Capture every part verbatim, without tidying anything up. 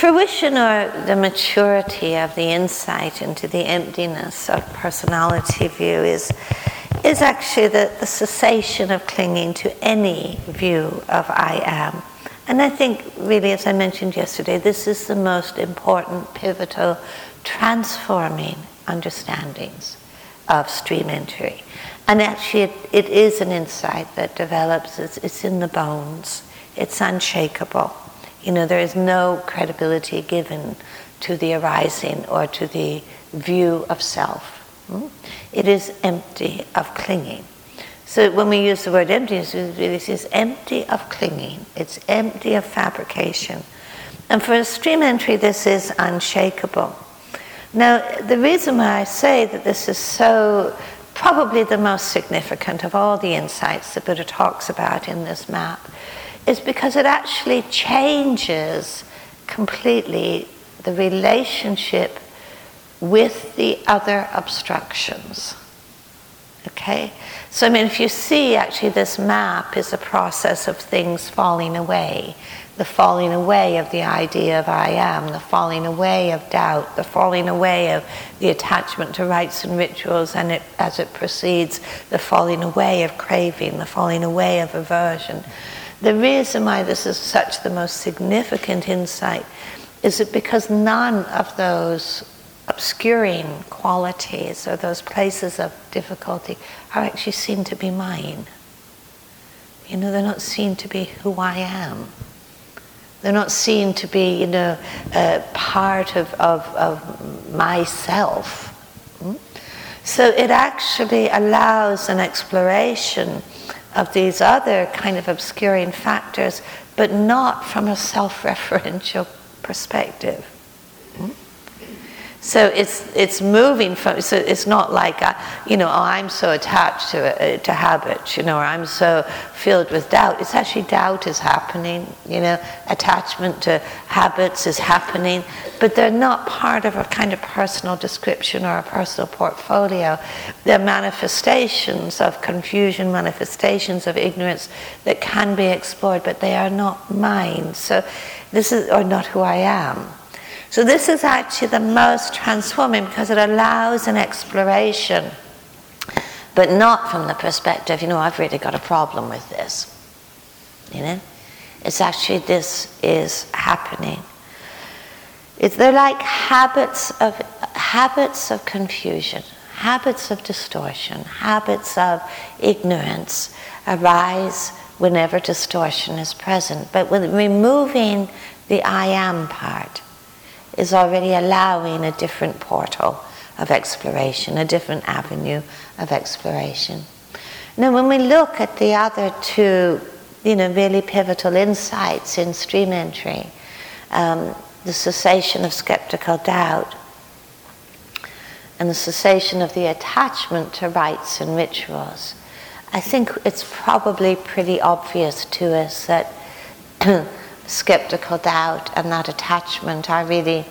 fruition or the maturity of the insight into the emptiness of personality view is, is actually the, the cessation of clinging to any view of I am. And I think, really, as I mentioned yesterday, this is the most important, pivotal, transforming understandings of stream entry. And actually, it, it is an insight that develops. It's, it's in the bones. It's unshakable. You know, there is no credibility given to the arising or to the view of self. Hmm? It is empty of clinging. So when we use the word empty, it really is empty of clinging. It's empty of fabrication. And for a stream entry, this is unshakable. Now, the reason why I say that this is so, probably the most significant of all the insights that Buddha talks about in this map, is because it actually changes completely the relationship with the other obstructions. Okay? So, I mean, if you see, actually, this map is a process of things falling away. The falling away of the idea of I am, the falling away of doubt, the falling away of the attachment to rites and rituals, and it, as it proceeds, the falling away of craving, the falling away of aversion. The reason why this is such the most significant insight is that because none of those obscuring qualities or those places of difficulty are actually seen to be mine. You know, they're not seen to be who I am. They're not seen to be, you know, uh, part of, of, of myself. Hmm? So it actually allows an exploration of these other kind of obscuring factors, but not from a self-referential perspective. Hmm? So it's it's moving from, so it's not like, a, you know, oh, I'm so attached to uh, to habits, you know, or I'm so filled with doubt. It's actually doubt is happening, you know, attachment to habits is happening, but they're not part of a kind of personal description or a personal portfolio. They're manifestations of confusion, manifestations of ignorance that can be explored, but they are not mine. So this is, or not who I am. So this is actually the most transforming because it allows an exploration, but not from the perspective, you know, I've really got a problem with this. You know? It's actually, this is happening. It's, they're like habits of habits of confusion, habits of distortion, habits of ignorance arise whenever distortion is present. But with removing the I am part, is already allowing a different portal of exploration, a different avenue of exploration. Now, when we look at the other two, you know, really pivotal insights in stream entry, um, the cessation of skeptical doubt and the cessation of the attachment to rites and rituals, I think it's probably pretty obvious to us that skeptical doubt and that attachment are really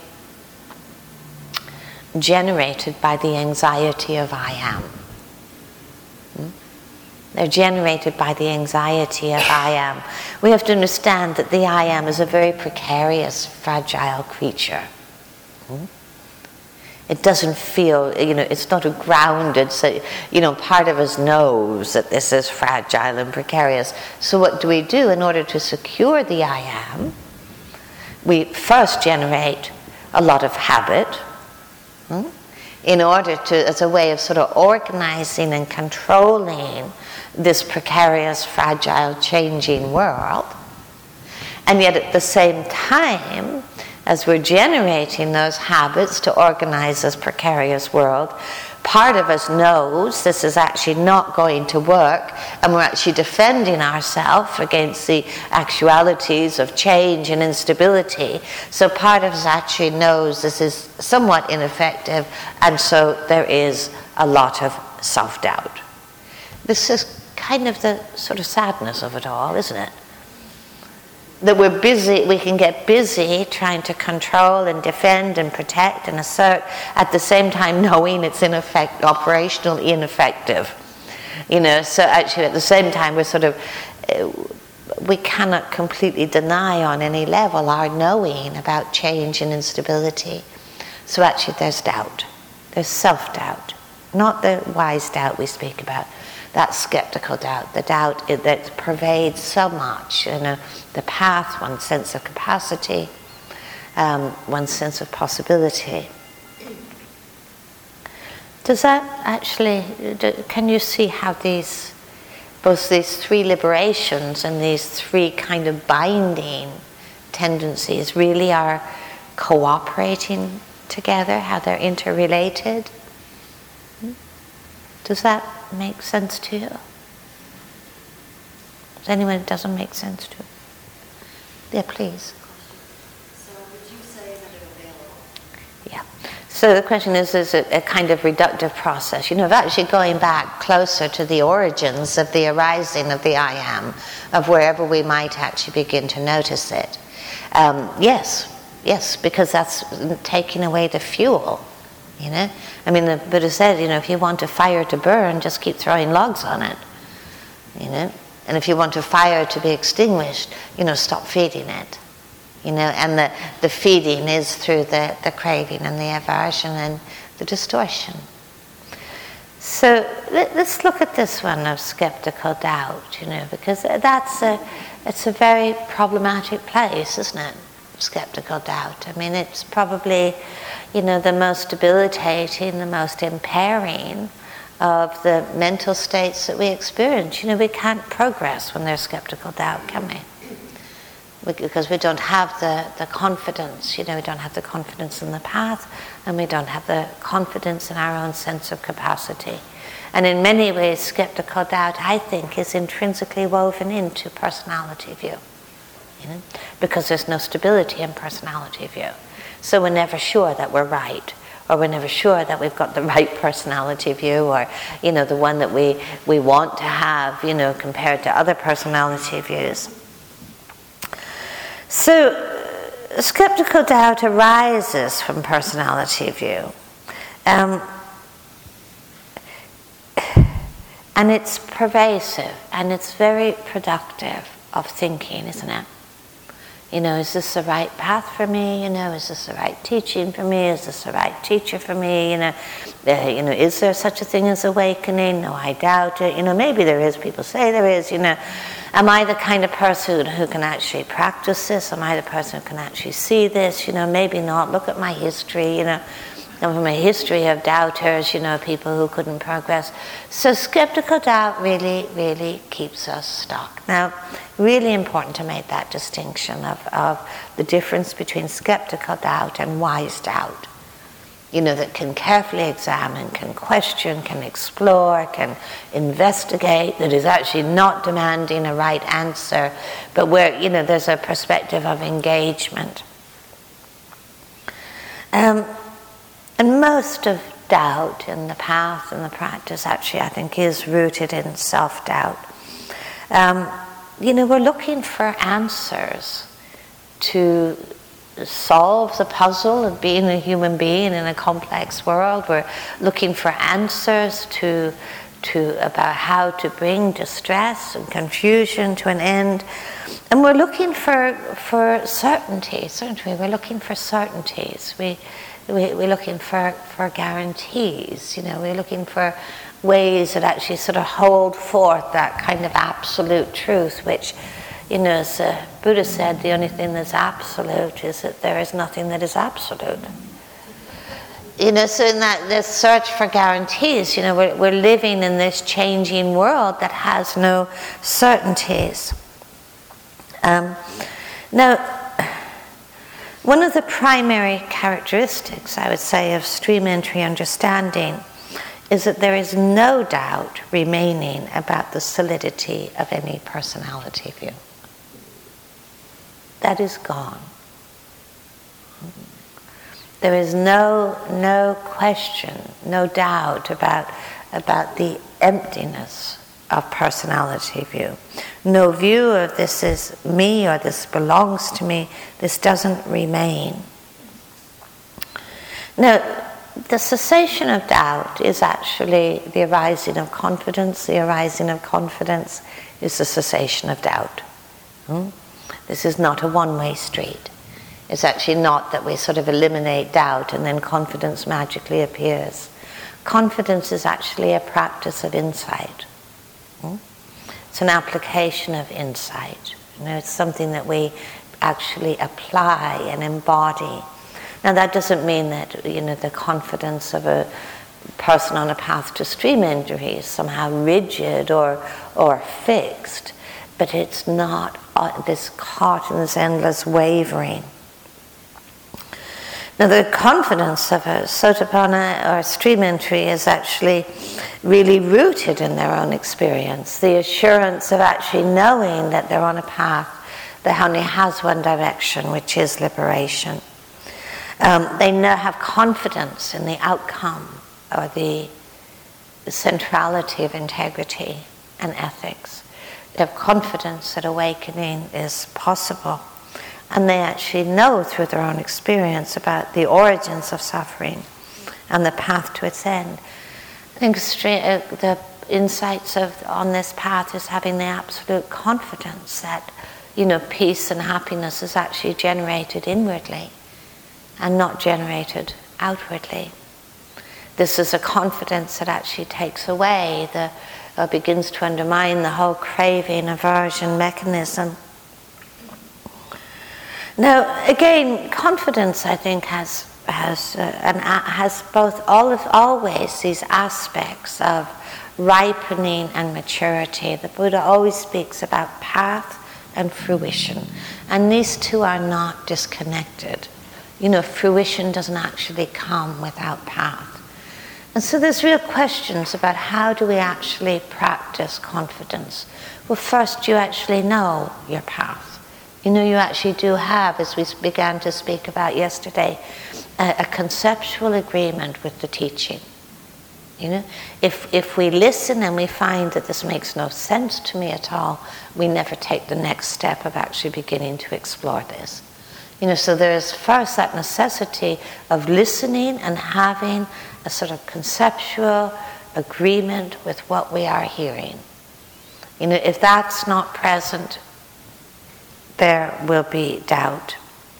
generated by the anxiety of I am. Hmm? They're generated by the anxiety of I am. We have to understand that the I am is a very precarious, fragile creature. Hmm? It doesn't feel, you know, it's not a grounded, so, you know, part of us knows that this is fragile and precarious. So what do we do in order to secure the I am? We first generate a lot of habit, hmm, in order to, as a way of sort of organizing and controlling this precarious, fragile, changing world. And yet at the same time, as we're generating those habits to organize this precarious world, part of us knows this is actually not going to work, and we're actually defending ourselves against the actualities of change and instability. So part of us actually knows this is somewhat ineffective, and so there is a lot of self-doubt. This is kind of the sort of sadness of it all, isn't it? That we're busy, we can get busy trying to control and defend and protect and assert, at the same time knowing it's ineffect, operationally ineffective. You know, so actually at the same time we're sort of uh, we cannot completely deny on any level our knowing about change and instability. So actually there's doubt. There's self-doubt. Not the wise doubt we speak about. That skeptical doubt. The doubt that pervades so much. You know, the path, one's sense of capacity, um, one's sense of possibility. Does that actually, can you see how these, both these three liberations and these three kind of binding tendencies really are cooperating together, how they're interrelated? Does that make sense to you? Does anyone it doesn't make sense to? Yeah, please. So would you say that it's available? Yeah. So the question is, is it a kind of reductive process? You know, of actually going back closer to the origins of the arising of the I am, of wherever we might actually begin to notice it. Um, yes, yes, because that's taking away the fuel, you know? I mean, the Buddha said, you know, if you want a fire to burn, just keep throwing logs on it, you know? And if you want a fire to be extinguished, you know, stop feeding it. You know, and the, the feeding is through the, the craving and the aversion and the distortion. So let, let's look at this one of skeptical doubt, you know, because that's a, it's a very problematic place, isn't it? Skeptical doubt. I mean, it's probably, you know, the most debilitating, the most impairing of the mental states that we experience. You know, we can't progress when there's skeptical doubt, can we? Because we don't have the, the confidence, you know, we don't have the confidence in the path, and we don't have the confidence in our own sense of capacity. And in many ways, skeptical doubt, I think, is intrinsically woven into personality view, you know, because there's no stability in personality view. So we're never sure that we're right, or we're never sure that we've got the right personality view, or, you know, the one that we, we want to have, you know, compared to other personality views. So, uh, skeptical doubt arises from personality view. Um, and it's pervasive, and it's very productive of thinking, isn't it? You know, is this the right path for me? You know, is this the right teaching for me? Is this the right teacher for me? You know, uh, you know, is there such a thing as awakening? No, I doubt it. You know, maybe there is. People say there is. You know, am I the kind of person who can actually practice this? Am I the person who can actually see this? You know, maybe not. Look at my history. You know, and from a history of doubters. You know, people who couldn't progress. So skeptical doubt really, really keeps us stuck. Now, really important to make that distinction of, of the difference between skeptical doubt and wise doubt. You know, that can carefully examine, can question, can explore, can investigate, that is actually not demanding a right answer, but where, you know, there's a perspective of engagement. Um, and most of doubt in the path and the practice actually, I think, is rooted in self-doubt. Um, You know, we're looking for answers to solve the puzzle of being a human being in a complex world. We're looking for answers to, to about how to bring distress and confusion to an end. And we're looking for, for certainty, certainty. We're looking for certainties. We, we, we're looking for, for guarantees. You know, we're looking for ways that actually sort of hold forth that kind of absolute truth, which, you know, as the Buddha said, the only thing that's absolute is that there is nothing that is absolute. You know, so in that this search for guarantees, you know, we're, we're living in this changing world that has no certainties. Um, now, one of the primary characteristics, I would say, of stream entry understanding is that there is no doubt remaining about the solidity of any personality view. That is gone. There is no no question, no doubt about, about the emptiness of personality view. No view of this is me or this belongs to me. This doesn't remain. Now, the cessation of doubt is actually the arising of confidence. The arising of confidence is the cessation of doubt. Hmm? This is not a one-way street. It's actually not that we sort of eliminate doubt and then confidence magically appears. Confidence is actually a practice of insight. Hmm? It's an application of insight. You know, it's something that we actually apply and embody. Now that doesn't mean that, you know, the confidence of a person on a path to stream injury is somehow rigid or or fixed, but it's not uh, this caught in this endless wavering. Now the confidence of a Sotapanna or a stream entry is actually really rooted in their own experience, the assurance of actually knowing that they're on a path that only has one direction, which is liberation. Um, they know, have confidence in the outcome or the, the centrality of integrity and ethics. They have confidence that awakening is possible. And they actually know through their own experience about the origins of suffering and the path to its end. I think the insights of on this path is having the absolute confidence that, you know, peace and happiness is actually generated inwardly and not generated outwardly. This is a confidence that actually takes away the, or begins to undermine the whole craving, aversion mechanism. Now, again, confidence, I think, has has uh, an, has both all of, always these aspects of ripening and maturity. The Buddha always speaks about path and fruition, and these two are not disconnected. You know, fruition doesn't actually come without path. And so there's real questions about how do we actually practice confidence. Well, first you actually know your path. You know, you actually do have, as we began to speak about yesterday, a, a conceptual agreement with the teaching. You know, if if we listen and we find that this makes no sense to me at all, we never take the next step of actually beginning to explore this. You know, so there is first that necessity of listening and having a sort of conceptual agreement with what we are hearing. You know, if that's not present, there will be doubt.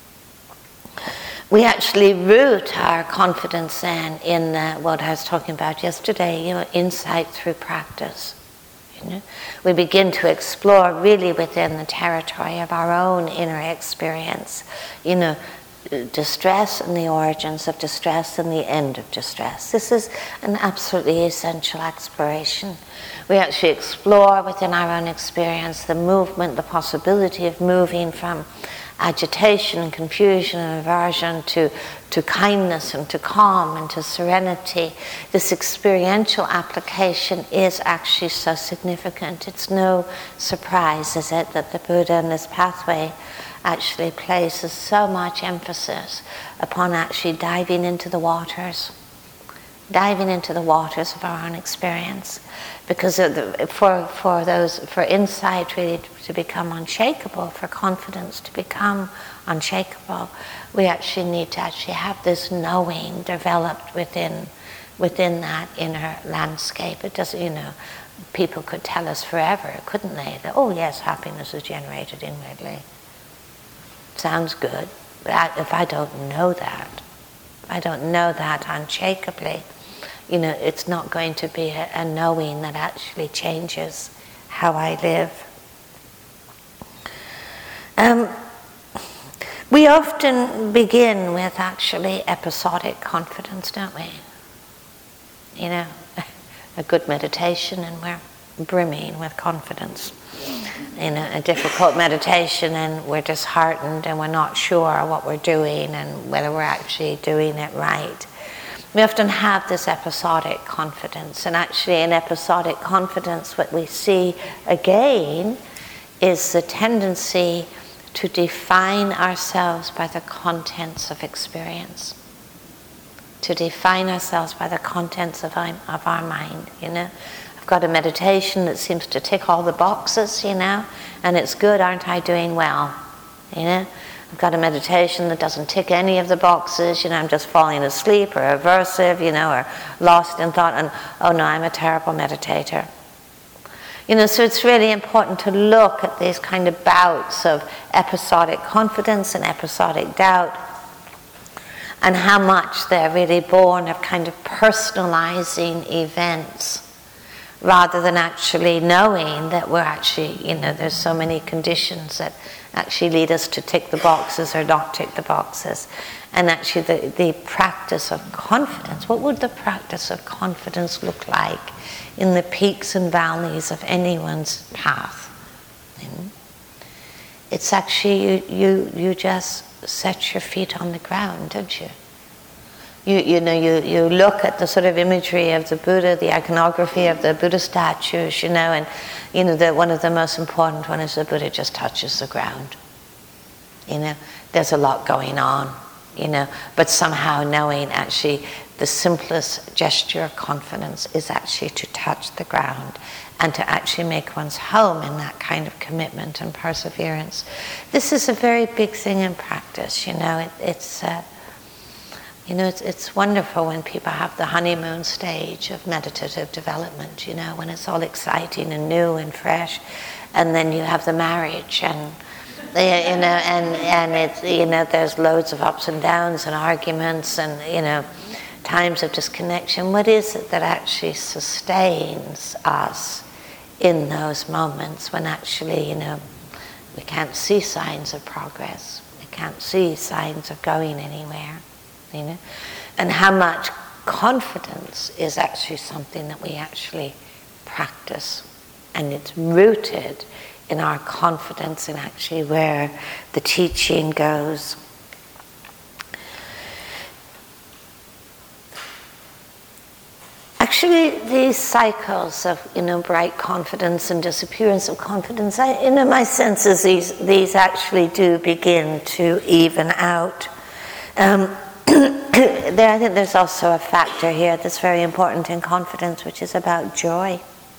We actually root our confidence then in uh, what I was talking about yesterday, you know, insight through practice. You know, we begin to explore really within the territory of our own inner experience, you know, distress and the origins of distress and the end of distress. This is an absolutely essential exploration. We actually explore within our own experience the movement, the possibility of moving from agitation and confusion and aversion to, to kindness and to calm and to serenity. This experiential application is actually so significant. It's no surprise, is it, that the Buddha in this pathway actually places so much emphasis upon actually diving into the waters, diving into the waters of our own experience. Because for for those for insight really to become unshakable, for confidence to become unshakable, we actually need to actually have this knowing developed within within that inner landscape. It doesn't, you know, people could tell us forever, couldn't they? That, oh yes, happiness is generated inwardly. Sounds good, but if I don't know that, if I don't know that unshakably, you know, it's not going to be a, a knowing that actually changes how I live. Um, we often begin with actually episodic confidence, don't we? You know, a good meditation and we're brimming with confidence. You know, a difficult meditation and we're disheartened and we're not sure what we're doing and whether we're actually doing it right. We often have this episodic confidence, and actually in episodic confidence what we see again is the tendency to define ourselves by the contents of experience, to define ourselves by the contents of our, of our mind, you know. I've got a meditation that seems to tick all the boxes, you know, and it's good, aren't I doing well, you know. I've got a meditation that doesn't tick any of the boxes, you know, I'm just falling asleep or aversive, you know, or lost in thought, and oh no, I'm a terrible meditator. You know, so it's really important to look at these kind of bouts of episodic confidence and episodic doubt, and how much they're really born of kind of personalizing events, rather than actually knowing that we're actually, you know, there's so many conditions that actually lead us to tick the boxes or not tick the boxes. And actually the, the practice of confidence, what would the practice of confidence look like in the peaks and valleys of anyone's path? You know? It's actually, you, you, you just set your feet on the ground, don't you? You, you know, you, you look at the sort of imagery of the Buddha, the iconography of the Buddha statues, you know, and, you know, the, one of the most important one is the Buddha just touches the ground. You know, there's a lot going on, you know, but somehow knowing actually the simplest gesture of confidence is actually to touch the ground and to actually make one's home in that kind of commitment and perseverance. This is a very big thing in practice, you know, it, it's... Uh, You know, it's, it's wonderful when people have the honeymoon stage of meditative development, you know, when it's all exciting and new and fresh, and then you have the marriage, and, you know, and, and it's, you know, there's loads of ups and downs and arguments and, you know, times of disconnection. What is it that actually sustains us in those moments when actually, you know, we can't see signs of progress, we can't see signs of going anywhere? You know, and how much confidence is actually something that we actually practice, and it's rooted in our confidence in actually where the teaching goes. Actually, these cycles of, you know, bright confidence and disappearance of confidence, I, you know, my sense is these these actually do begin to even out. Um, There, I think there's also a factor here that's very important in confidence, which is about joy.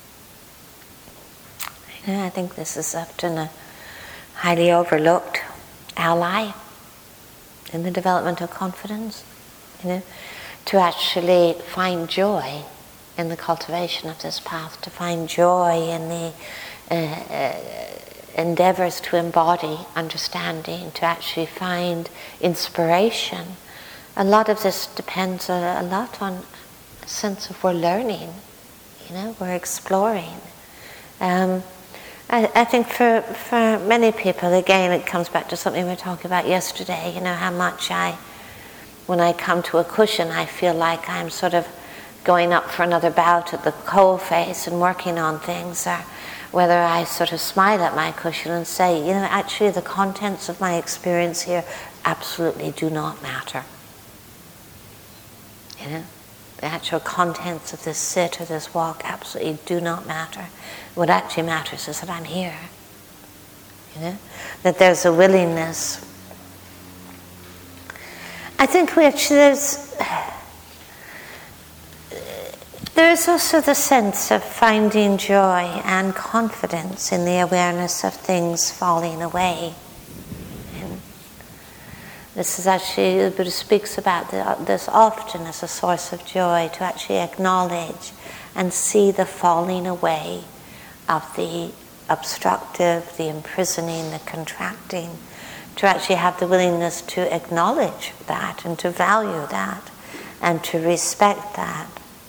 You know, I think this is often a highly overlooked ally in the development of confidence. You know, to actually find joy in the cultivation of this path, to find joy in the uh, uh, endeavors to embody understanding, to actually find inspiration. A lot of this depends a, a lot on a sense of we're learning, you know, we're exploring. Um, I, I think for for many people, again, it comes back to something we were talking about yesterday, you know, how much I, when I come to a cushion, I feel like I'm sort of going up for another bout at the coal face and working on things, or whether I sort of smile at my cushion and say, you know, actually the contents of my experience here absolutely do not matter. You know, the actual contents of this sit or this walk absolutely do not matter. What actually matters is that I'm here. You know, that there's a willingness. I think we actually, there's there's also the sense of finding joy and confidence in the awareness of things falling away. This is actually, the Buddha speaks about this often as a source of joy, to actually acknowledge and see the falling away of the obstructive, the imprisoning, the contracting, to actually have the willingness to acknowledge that and to value that and to respect that.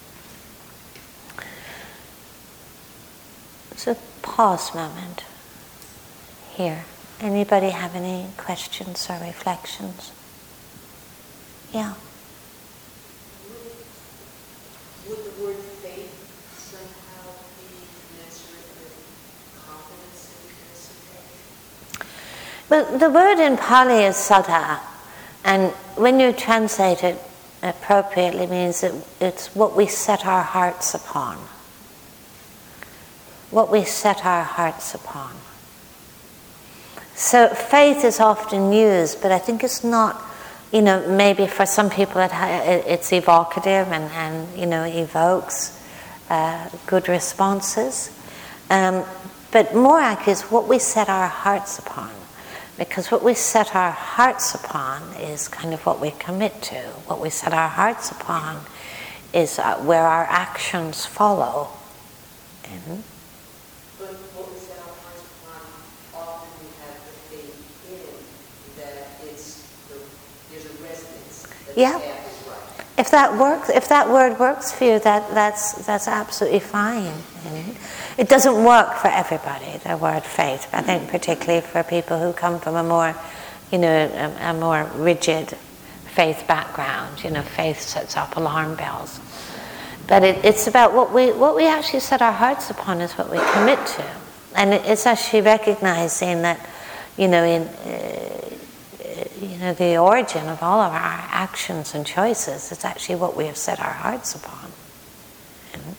It's a pause moment here. Anybody have any questions or reflections? Yeah. Would, would the word faith somehow be commensurate with confidence in faith? Well, the word in Pali is saddha, and when you translate it appropriately, it means that it's what we set our hearts upon. What we set our hearts upon. So faith is often used, but I think it's not, you know, maybe for some people it ha- it's evocative and, and, you know, evokes uh, good responses. Um, but more actually is what we set our hearts upon. Because what we set our hearts upon is kind of what we commit to. What we set our hearts upon is uh, where our actions follow. Mm-hmm. there's a resonance that Yeah. the path is right. If that works, if that word works for you, that, that's that's absolutely fine. And it doesn't work for everybody, the word faith. I think particularly for people who come from a more, you know, a, a more rigid faith background. You know, faith sets up alarm bells. But it, it's about what we what we actually set our hearts upon is what we commit to, and it, it's actually recognizing that, you know, in. Uh, You know, the origin of all of our actions and choices is actually what we have set our hearts upon. And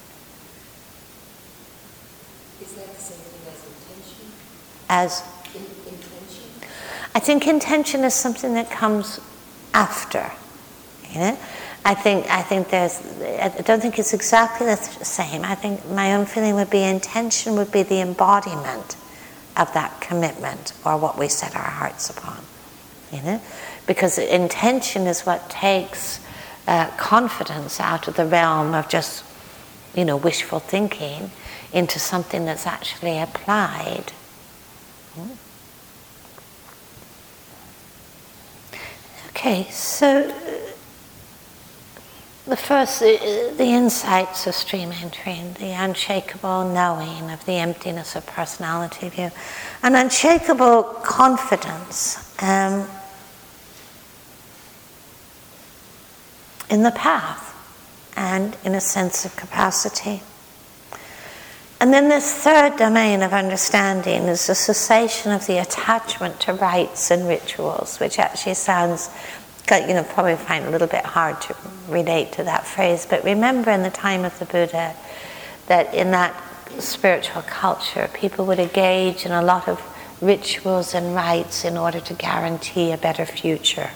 Is that the same thing as intention? as In, intention? I think intention is something that comes after. You know, I think I think there's. I don't think it's exactly the same. I think my own feeling would be intention would be the embodiment of that commitment or what we set our hearts upon. You know, because intention is what takes uh, confidence out of the realm of just, you know, wishful thinking into something that's actually applied. Hmm. Okay, so the first, the insights of stream entering, the unshakable knowing of the emptiness of personality view, an unshakable confidence um, in the path and in a sense of capacity. And then this third domain of understanding is the cessation of the attachment to rites and rituals, which actually sounds, you know, probably find a little bit hard to relate to that phrase. But remember in the time of the Buddha that in that spiritual culture, people would engage in a lot of rituals and rites in order to guarantee a better future.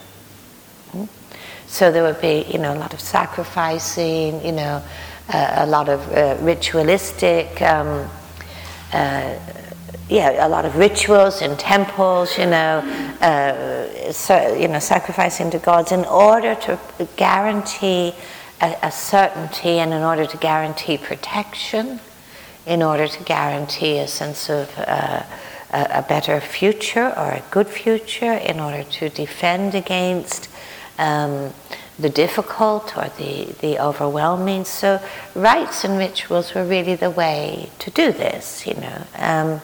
So there would be, you know, a lot of sacrificing, you know, uh, a lot of uh, ritualistic, um, uh, yeah, a lot of rituals in temples, you know, uh, so, you know, sacrificing to gods in order to guarantee a, a certainty and in order to guarantee protection, in order to guarantee a sense of uh, a, a better future or a good future, in order to defend against Um, the difficult or the, the overwhelming. So rites and rituals were really the way to do this, you know. Um,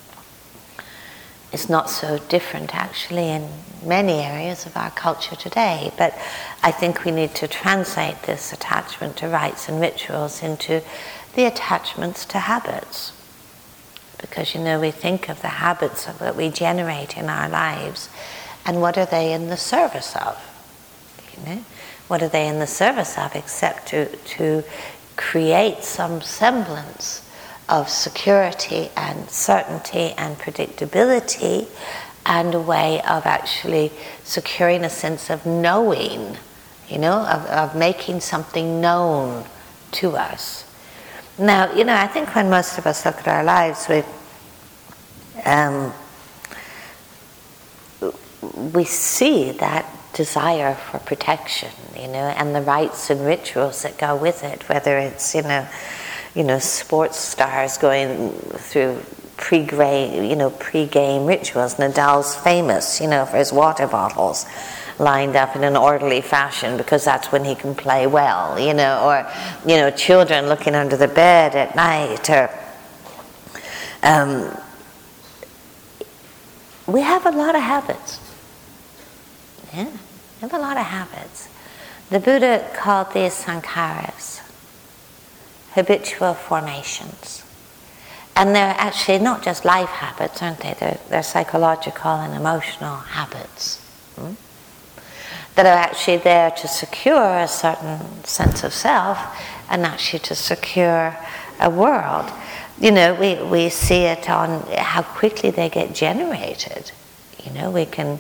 it's not so different actually in many areas of our culture today, but I think we need to translate this attachment to rites and rituals into the attachments to habits. Because, you know, we think of the habits that we generate in our lives and what are they in the service of? You know, what are they in the service of except to, to create some semblance of security and certainty and predictability and a way of actually securing a sense of knowing, you know, of, of making something known to us. Now, you know, I think when most of us look at our lives, we um, we see that desire for protection, you know, and the rites and rituals that go with it, whether it's, you know, you know, sports stars going through pre-game, you know, pre-game rituals. Nadal's famous, you know, for his water bottles lined up in an orderly fashion because that's when he can play well, you know, or, you know, children looking under the bed at night, or um, we have a lot of habits. Yeah, we have a lot of habits. The Buddha called these sankharas, habitual formations. And they're actually not just life habits, aren't they? They're, they're psychological and emotional habits hmm? that are actually there to secure a certain sense of self and actually to secure a world. You know, we, we see it on how quickly they get generated. You know, we can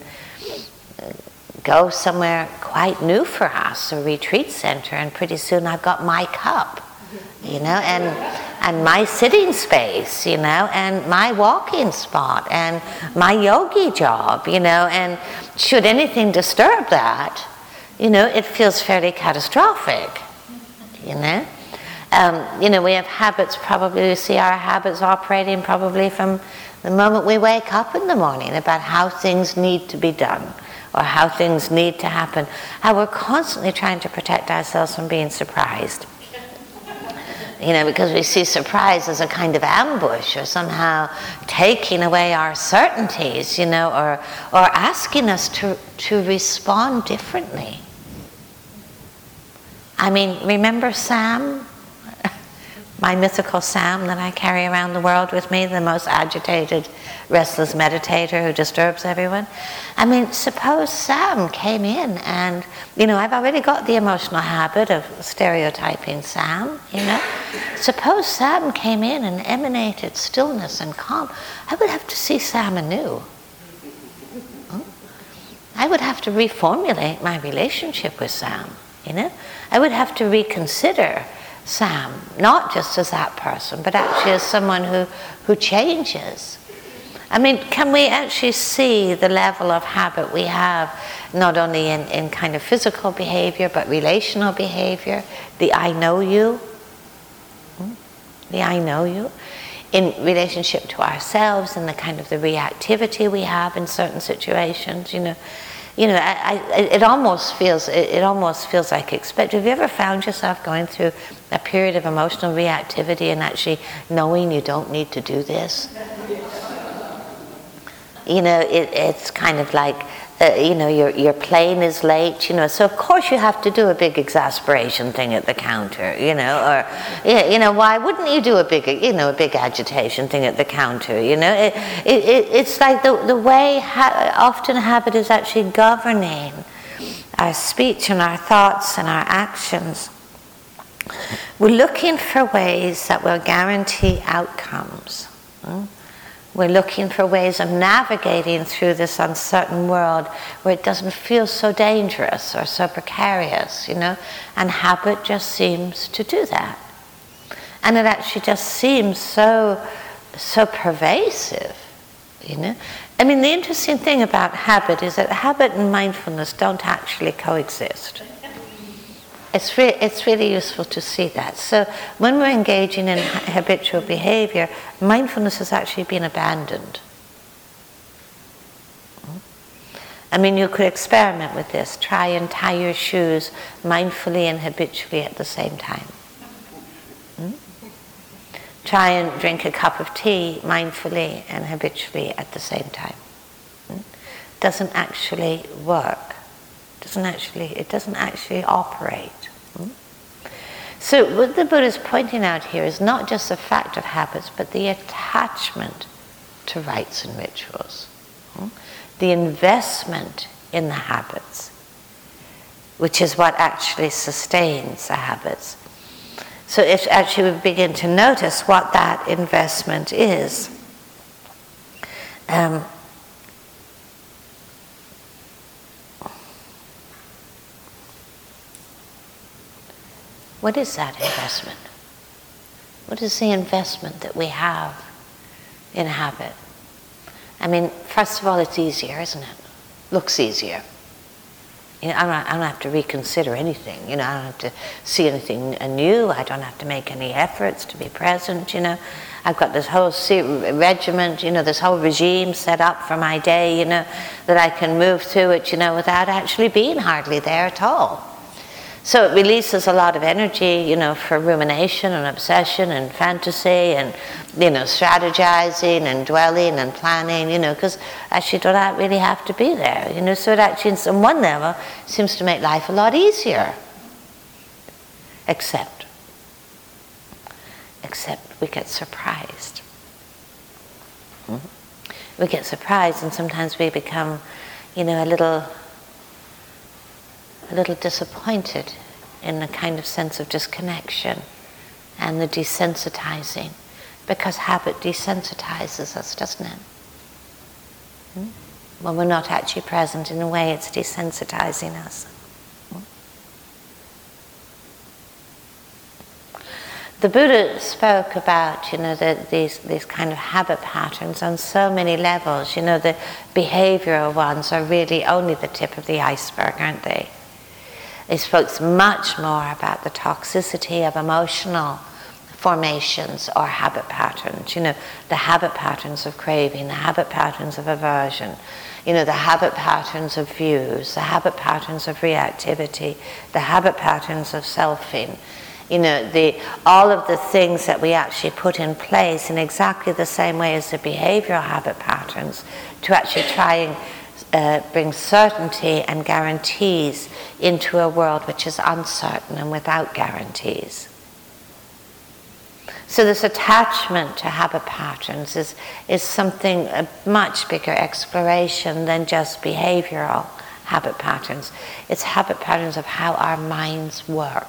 go somewhere quite new for us, a retreat center, and pretty soon I've got my cup, you know, and and my sitting space, you know, and my walking spot, and my yogi job, you know, and should anything disturb that, you know, it feels fairly catastrophic, you know. Um, you know, we have habits, probably we see our habits operating probably from the moment we wake up in the morning about how things need to be done, or how things need to happen, how we're constantly trying to protect ourselves from being surprised. You know, because we see surprise as a kind of ambush, or somehow taking away our certainties, you know, or or asking us to, to respond differently. I mean, remember Sam? My mythical Sam that I carry around the world with me, the most agitated, restless meditator who disturbs everyone. I mean, suppose Sam came in and, you know, I've already got the emotional habit of stereotyping Sam, you know. Suppose Sam came in and emanated stillness and calm. I would have to see Sam anew. I would have to reformulate my relationship with Sam, you know. I would have to reconsider Sam, not just as that person, but actually as someone who, who changes. I mean, can we actually see the level of habit we have, not only in, in kind of physical behavior, but relational behavior, the I know you, the I know you, in relationship to ourselves and the kind of the reactivity we have in certain situations, you know. You know, I, I, it almost feels it, it almost feels like expected. Have you ever found yourself going through a period of emotional reactivity and actually knowing you don't need to do this? You know, it, it's kind of like, uh, you know, your your plane is late, you know, so of course you have to do a big exasperation thing at the counter, you know, or, yeah, you know, why wouldn't you do a big, you know, a big agitation thing at the counter, you know? It, it, it, it's like the, the way ha- often habit is actually governing our speech and our thoughts and our actions. We're looking for ways that will guarantee outcomes. Hmm? We're looking for ways of navigating through this uncertain world where it doesn't feel so dangerous or so precarious, you know, and habit just seems to do that. And it actually just seems so, so pervasive, you know. I mean, the interesting thing about habit is that habit and mindfulness don't actually coexist. It's, re- it's really useful to see that. So when we're engaging in ha- habitual behavior, mindfulness has actually been abandoned. I mean, you could experiment with this. Try and tie your shoes mindfully and habitually at the same time. Hmm? Try and drink a cup of tea mindfully and habitually at the same time. Hmm? Doesn't actually work. Doesn't actually, it doesn't actually operate. Hmm? So what the Buddha is pointing out here is not just the fact of habits, but the attachment to rites and rituals. Hmm? The investment in the habits, which is what actually sustains the habits. So if actually we begin to notice what that investment is, um, what is that investment? What is the investment that we have in habit? I mean, first of all, it's easier, isn't it? Looks easier. You know, I don't, I don't have to reconsider anything. You know, I don't have to see anything new. I don't have to make any efforts to be present. You know, I've got this whole regiment, you know, this whole regime set up for my day. You know, that I can move through it. You know, without actually being hardly there at all. So it releases a lot of energy, you know, for rumination and obsession and fantasy and, you know, strategizing and dwelling and planning, you know, because actually do not really have to be there, you know. So it actually, on one level, seems to make life a lot easier. Except, except we get surprised. Hmm? We get surprised and sometimes we become, you know, a little... a little disappointed in the kind of sense of disconnection and the desensitizing, because habit desensitizes us, doesn't it? Hmm? When we're not actually present, in a way it's desensitizing us. Hmm? The Buddha spoke about, you know, the, these these kind of habit patterns on so many levels. You know, the behavioral ones are really only the tip of the iceberg, aren't they? He spoke much more about the toxicity of emotional formations or habit patterns. You know, the habit patterns of craving, the habit patterns of aversion, you know, the habit patterns of views, the habit patterns of reactivity, the habit patterns of selfing. You know, the, all of the things that we actually put in place in exactly the same way as the behavioral habit patterns to actually try and uh, bring certainty and guarantees into a world which is uncertain and without guarantees. So this attachment to habit patterns is, is something, a much bigger exploration than just behavioral habit patterns. It's habit patterns of how our minds work.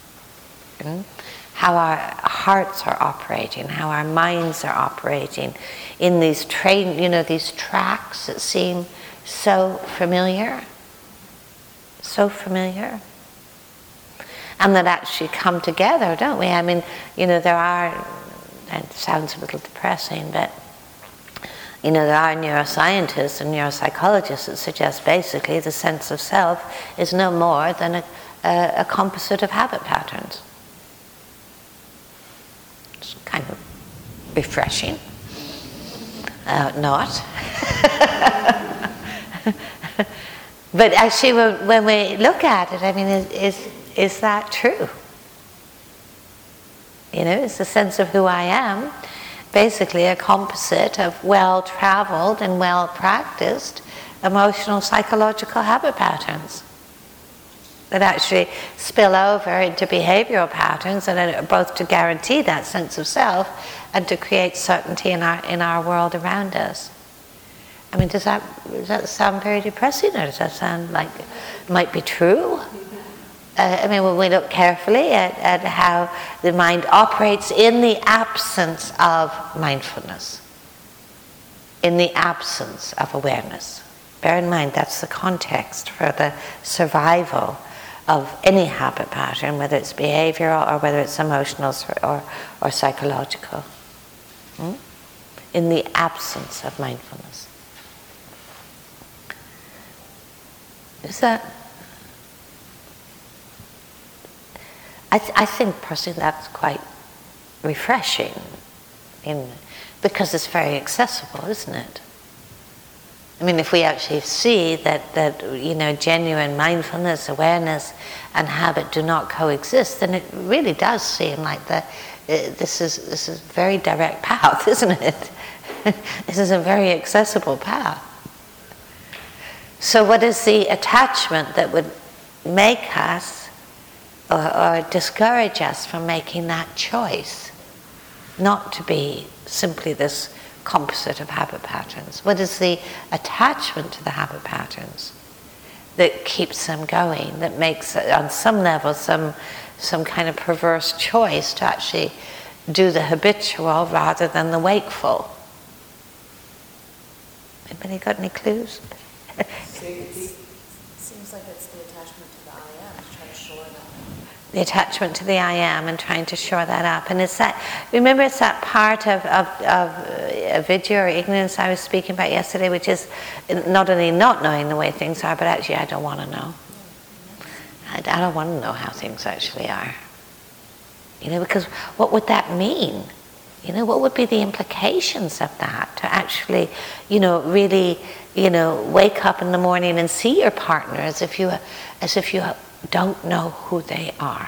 How our hearts are operating, how our minds are operating in these train, you know, these tracks that seem so familiar, so familiar, and that actually come together, don't we? I mean, you know, there are, and it sounds a little depressing, but you know, there are neuroscientists and neuropsychologists that suggest basically the sense of self is no more than a, a, a composite of habit patterns. Kind of refreshing. Uh, not. But actually, when, when we look at it, I mean, is, is is that true? You know, is the sense of who I am basically a composite of well-traveled and well-practiced emotional, psychological habit patterns that actually spill over into behavioral patterns and are both to guarantee that sense of self and to create certainty in our in our world around us. I mean, does that does that sound very depressing, or does that sound like it might be true? Uh, I mean, when we look carefully at, at how the mind operates in the absence of mindfulness, in the absence of awareness. Bear in mind, that's the context for the survival of any habit pattern, whether it's behavioral or whether it's emotional or, or, or psychological. Hmm? In the absence of mindfulness. Is that... I, th- I think personally that's quite refreshing, in, because it's very accessible, isn't it? I mean, if we actually see that, that you know, genuine mindfulness, awareness, and habit do not coexist, then it really does seem like the, uh, this is this is a very direct path, isn't it? This is a very accessible path. So what is the attachment that would make us or, or discourage us from making that choice not to be simply this composite of habit patterns? What is the attachment to the habit patterns that keeps them going, that makes, on some level, some some kind of perverse choice to actually do the habitual rather than the wakeful? Anybody got any clues? Seems like it's the attachment to the I am, to try to shore it up. The attachment to the I am and trying to shore that up. And it's that, remember, it's that part of, of, of avidya or ignorance I was speaking about yesterday, which is not only not knowing the way things are, but actually I don't want to know. I, I don't want to know how things actually are. You know, because what would that mean? You know, what would be the implications of that? To actually, you know, really, you know, wake up in the morning and see your partner as if you, as if you don't know who they are.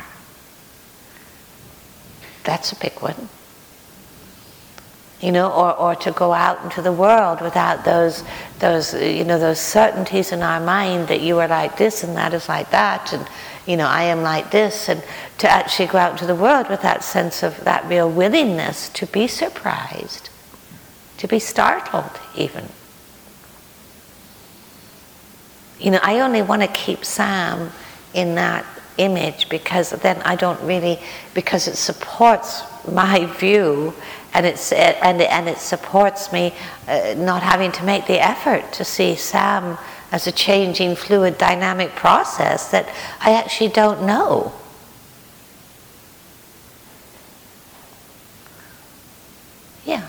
That's a big one. You know, or, or to go out into the world without those, those, you know, those certainties in our mind that you are like this and that is like that, and, you know, I am like this, and to actually go out into the world with that sense of that real willingness to be surprised, to be startled even. You know, I only want to keep Sam in that image because then I don't really, because it supports my view, and it's and and it supports me uh, not having to make the effort to see Sam as a changing, fluid, dynamic process that I actually don't know. Yeah.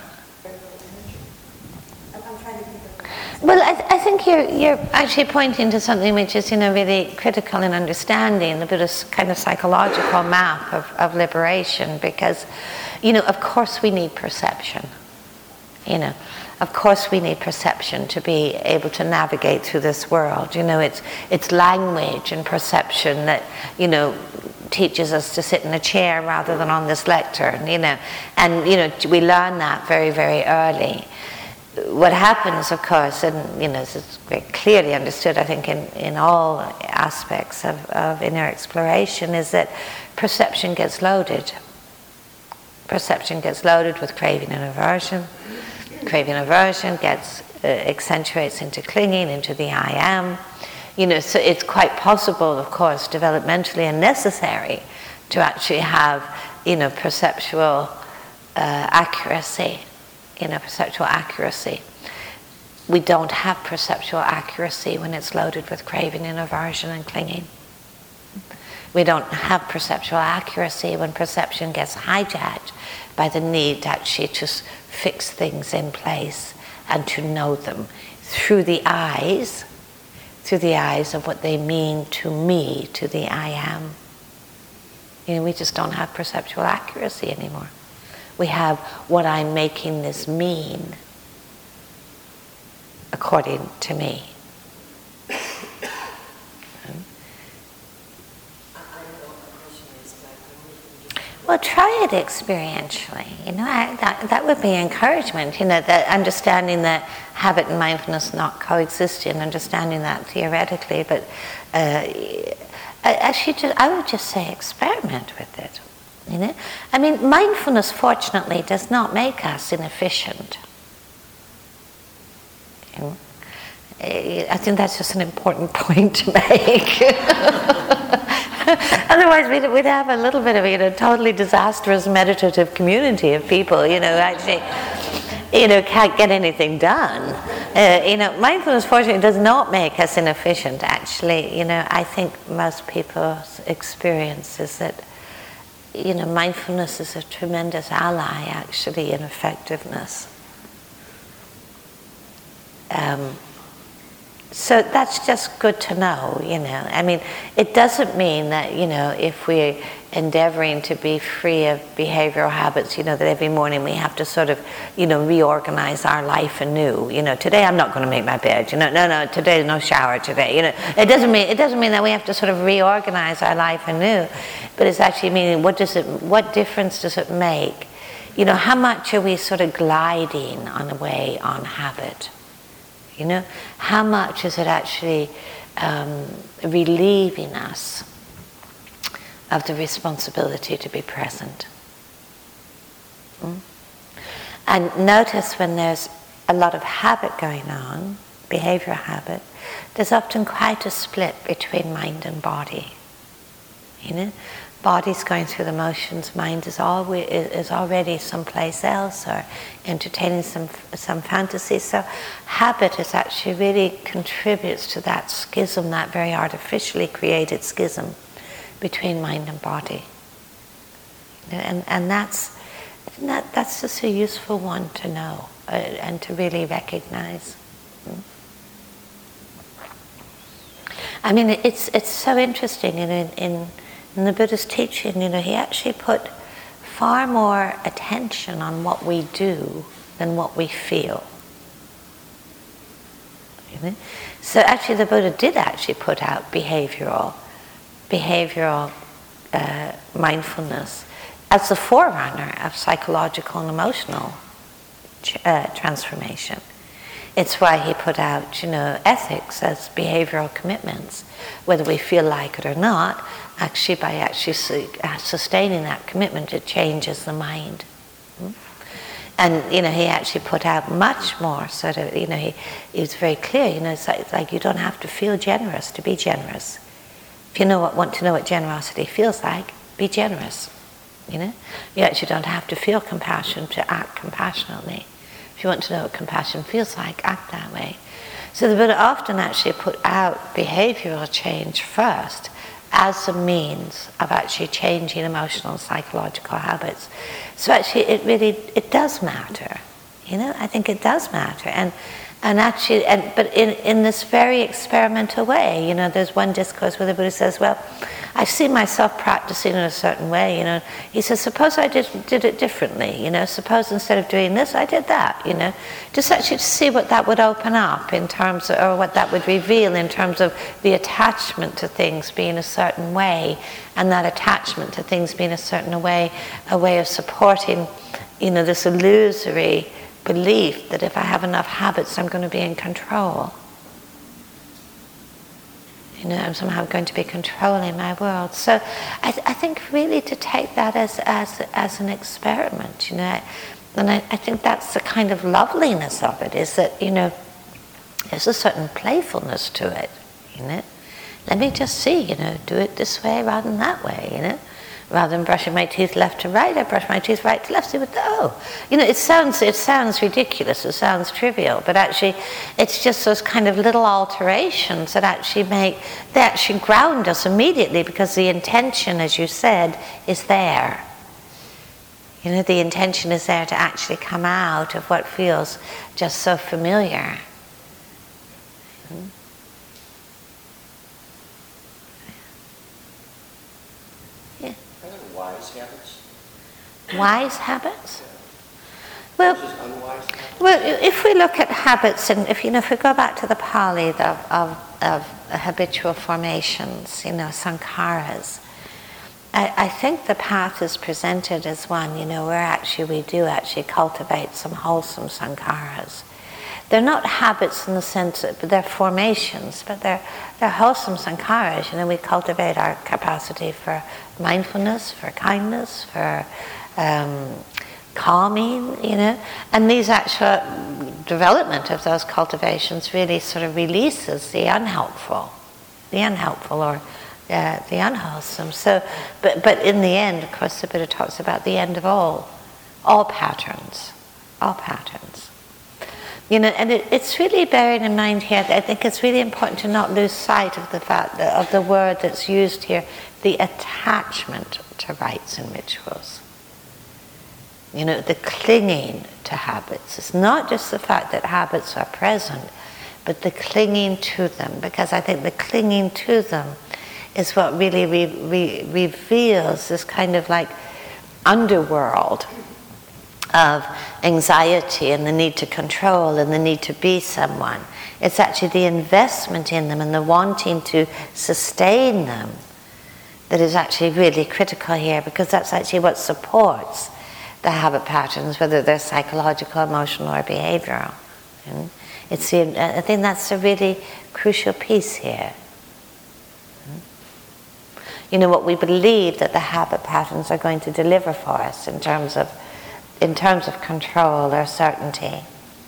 Well, I, th- I think you're you're actually pointing to something which is, you know, really critical in understanding the Buddhist kind of psychological map of, of liberation, because, you know, of course we need perception. You know, of course we need perception to be able to navigate through this world. You know, it's it's language and perception that, you know, teaches us to sit in a chair rather than on this lectern, you know. And, you know, we learn that very, very early. What happens, of course, and, you know, this is very clearly understood, I think, in, in all aspects of, of inner exploration, is that perception gets loaded. Perception gets loaded with craving and aversion. Craving and aversion gets, uh, accentuates into clinging, into the I am. You know, so it's quite possible, of course, developmentally and necessary to actually have, you know, perceptual uh, accuracy, you know, perceptual accuracy. We don't have perceptual accuracy when it's loaded with craving and aversion and clinging. We don't have perceptual accuracy when perception gets hijacked by the need to actually just fix things in place and to know them through the eyes, through the eyes of what they mean to me, to the I am. You know, we just don't have perceptual accuracy anymore. We have what I'm making this mean according to me. Well, try it experientially. You know, I, that that would be encouragement. You know, that understanding that habit and mindfulness not coexist, and understanding that theoretically. But uh, actually, just, I would just say experiment with it. You know, I mean, mindfulness, fortunately, does not make us inefficient. You know? I think that's just an important point to make. Otherwise, we'd, we'd have a little bit of, you know, totally disastrous meditative community of people, you know, actually, you know, can't get anything done. Uh, you know, mindfulness, fortunately, does not make us inefficient, actually. You know, I think most people's experience is that, you know, mindfulness is a tremendous ally, actually, in effectiveness. Um, So that's just good to know, you know. I mean, it doesn't mean that, you know, if we're endeavoring to be free of behavioral habits, you know, that every morning we have to sort of, you know, reorganize our life anew. You know, today I'm not going to make my bed. You know, no, no, today no shower today. You know, it doesn't mean it doesn't mean that we have to sort of reorganize our life anew, but it's actually meaning what does it, what difference does it make? You know, how much are we sort of gliding on the way on habit? You know, how much is it actually um, relieving us of the responsibility to be present? Mm? And notice when there's a lot of habit going on, behavioral habit, there's often quite a split between mind and body. You know, body's going through the motions, mind is always is already someplace else or entertaining some some fantasy. So habit is actually really contributes to that schism, that very artificially created schism between mind and body. And and that's that that's just a useful one to know uh, and to really recognize. I mean, it's it's so interesting in in. In the Buddha's teaching, you know, he actually put far more attention on what we do than what we feel. You know? So actually the Buddha did actually put out behavioral, behavioral uh, mindfulness as the forerunner of psychological and emotional uh, transformation. It's why he put out, you know, ethics as behavioral commitments, whether we feel like it or not. Actually, by actually sustaining that commitment, it changes the mind. And, you know, he actually put out much more sort of, you know, he, he was very clear, you know, it's like, it's like you don't have to feel generous to be generous. If you know what, want to know what generosity feels like, be generous, you know. You actually don't have to feel compassion to act compassionately. If you want to know what compassion feels like, act that way. So the Buddha often actually put out behavioral change first, as a means of actually changing emotional and psychological habits. So actually it really, it does matter. You know, I think it does matter. And and actually, and but in, in this very experimental way, you know, there's one discourse where the Buddha says, well, I see myself practicing in a certain way, you know. He says, suppose I did, did it differently, you know. Suppose instead of doing this, I did that, you know. Just actually to see what that would open up in terms of, or what that would reveal in terms of the attachment to things being a certain way, and that attachment to things being a certain way, a way of supporting, you know, this illusory belief that if I have enough habits, I'm going to be in control. You know, I'm somehow going to be controlling my world. So I, th- I think really to take that as, as, as an experiment, you know, and I, I think that's the kind of loveliness of it, is that, you know, there's a certain playfulness to it, you know. Let me just see, you know, do it this way rather than that way, you know. Rather than brushing my teeth left to right, I brush my teeth right to left. See what the, oh, you know, it sounds it sounds ridiculous, it sounds trivial, but actually, it's just those kind of little alterations that actually make they actually ground us immediately, because the intention, as you said, is there. You know, the intention is there to actually come out of what feels just so familiar. Hmm? Wise habits? Wise habits? Well, unwise habits? well, if we look at habits, and if you know, if we go back to the Pali of, of, of habitual formations, you know, sankharas, I, I think the path is presented as one, you know, where actually we do actually cultivate some wholesome sankharas. They're not habits in the sense that they're formations, but they're they're wholesome sankharas. You know, we cultivate our capacity for mindfulness, for kindness, for um, calming, you know, and these actual development of those cultivations really sort of releases the unhelpful, the unhelpful or uh, the unwholesome. So, but but in the end, of course, the Buddha talks about the end of all, all patterns, all patterns. You know, and it, it's really bearing in mind here, I think it's really important to not lose sight of the fact that, of the word that's used here, the attachment to rites and rituals. You know, the clinging to habits. It's not just the fact that habits are present, but the clinging to them, because I think the clinging to them is what really re- re- reveals this kind of like underworld of anxiety and the need to control and the need to be someone. It's actually the investment in them and the wanting to sustain them that is actually really critical here, because that's actually what supports the habit patterns, whether they're psychological, emotional, or behavioral. And it's the, I think that's a really crucial piece here. You know, what we believe that the habit patterns are going to deliver for us in terms of in terms of control or certainty.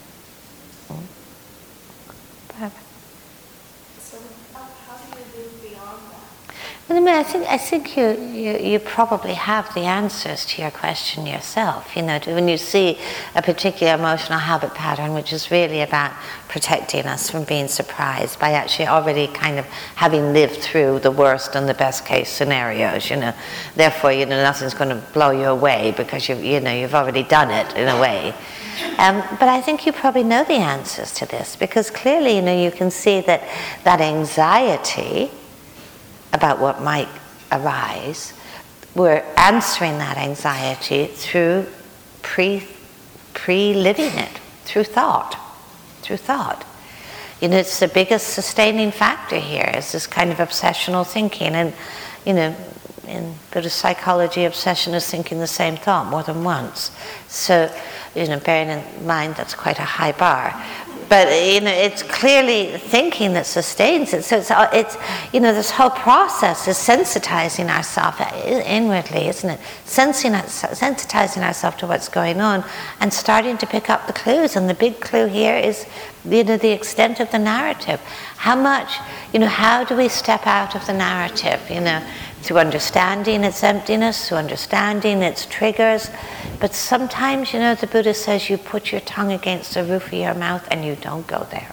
So how, how do you move beyond that? Well, I mean, I think I think you, you you probably have the answers to your question yourself. You know, to, when you see a particular emotional habit pattern, which is really about protecting us from being surprised by actually already kind of having lived through the worst and the best case scenarios. You know, therefore, you know, nothing's going to blow you away because you you know you've already done it in a way. Um, but I think you probably know the answers to this, because clearly, you know, you can see that that anxiety about what might arise, we're answering that anxiety through pre, pre-living it, through thought, through thought. You know, it's the biggest sustaining factor here, is this kind of obsessional thinking. And, you know, in Buddhist psychology, obsession is thinking the same thought more than once. So, you know, bearing in mind that's quite a high bar. But, you know, it's clearly thinking that sustains it. So it's, it's, you know, this whole process is sensitizing ourselves inwardly, isn't it? Sensing, sensitizing ourselves to what's going on and starting to pick up the clues. And the big clue here is, you know, the extent of the narrative. How much, you know, how do we step out of the narrative, you know, through understanding its emptiness, through understanding its triggers. But sometimes, you know, the Buddha says you put your tongue against the roof of your mouth and you don't go there.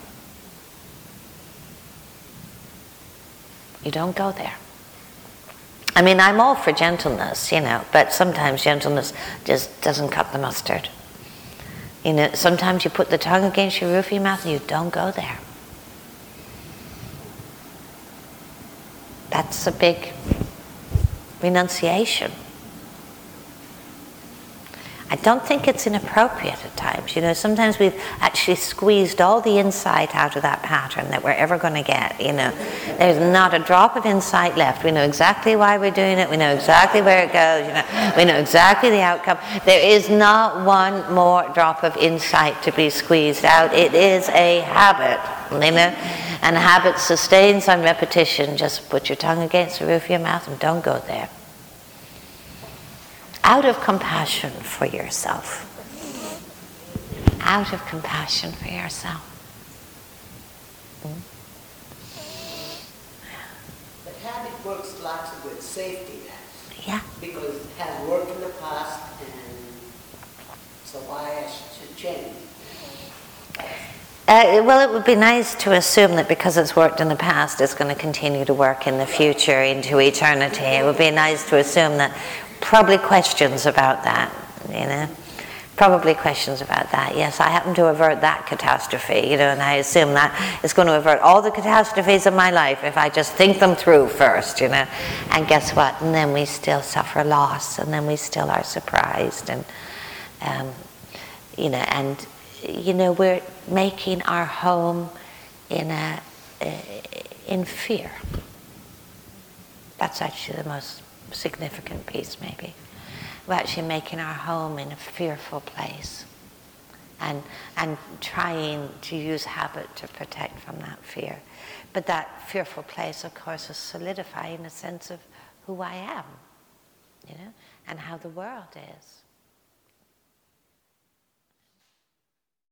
You don't go there. I mean, I'm all for gentleness, you know, but sometimes gentleness just doesn't cut the mustard. You know, sometimes you put the tongue against your roof of your mouth and you don't go there. That's a big, renunciation. I don't think it's inappropriate at times. You know, sometimes we've actually squeezed all the insight out of that pattern that we're ever going to get, you know. There's not a drop of insight left. We know exactly why we're doing it. We know exactly where it goes, you know. We know exactly the outcome. There is not one more drop of insight to be squeezed out. It is a habit, you know. And habit sustains on repetition. Just put your tongue against the roof of your mouth and don't go there. Out of compassion for yourself. Out of compassion for yourself. Hmm? But habit works lots with safety net. Yeah. Because it has worked in the past, and so why I should change? Uh, well, it would be nice to assume that because it's worked in the past, it's going to continue to work in the future, into eternity. It would be nice to assume that. Probably questions about that, you know. Probably questions about that. Yes, I happen to avert that catastrophe, you know, and I assume that is going to avert all the catastrophes of my life if I just think them through first, you know. And guess what? And then we still suffer loss, and then we still are surprised, and um, you know, and you know, we're making our home in a uh, in fear. That's actually the most significant piece, maybe. We're actually making our home in a fearful place, and and trying to use habit to protect from that fear. But that fearful place, of course, is solidifying a sense of who I am, you know, and how the world is.